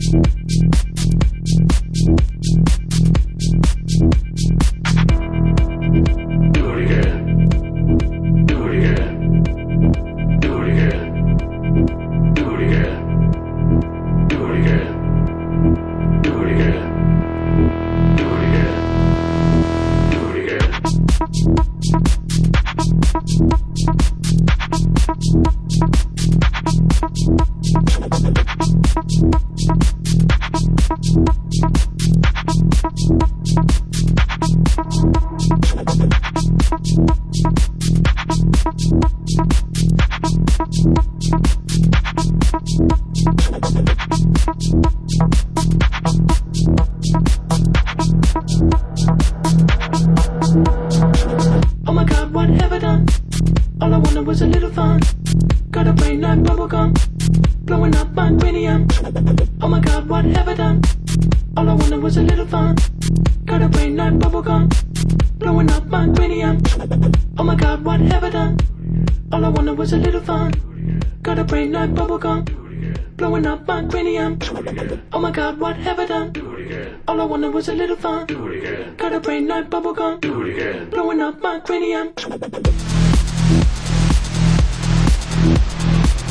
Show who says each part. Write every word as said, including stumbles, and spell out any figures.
Speaker 1: Oh my God, what have I done? All I wanted was a little fun. Got a brain like bubblegum, blowing up my cranium. Oh my God, what have I done? All I wanted was a little fun. Got a brain like bubblegum, blowing up my cranium. Oh my God, what have I done? All I wanted was a little fun. Got a brain like bubblegum, blowing up my cranium. Oh my God, what have I done? All I wanted was a little fun. Got a brain like bubblegum, blowing up my cranium.